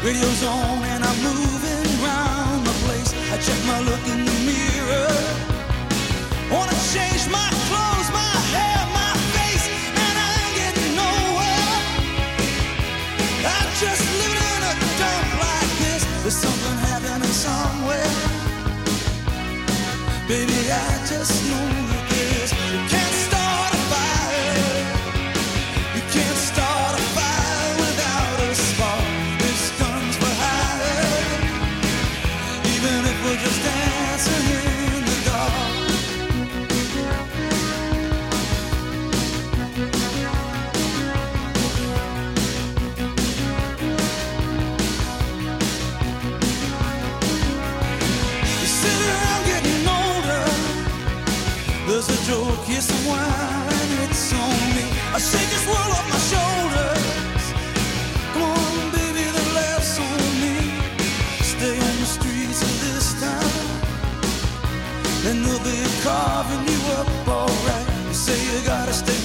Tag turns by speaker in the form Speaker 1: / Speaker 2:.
Speaker 1: Radio's on and I'm moving round the place. I check my look in the mirror. Wanna change my clothes, my hair, my face, and I ain't getting nowhere. I'm just living in a dump like this. There's something happening somewhere. Baby, I just know that this. You can't start a fire. You can't start a fire without a spark. This gun's for hire. Even if we're just dancing in the dark. You sit around getting older. There's a joke, yes, a wine, it's on me. I shake this world off my shoulders. Come on, baby, the laughs on me. Stay on the streets of this town, and they'll be carving you up alright. You say you gotta stay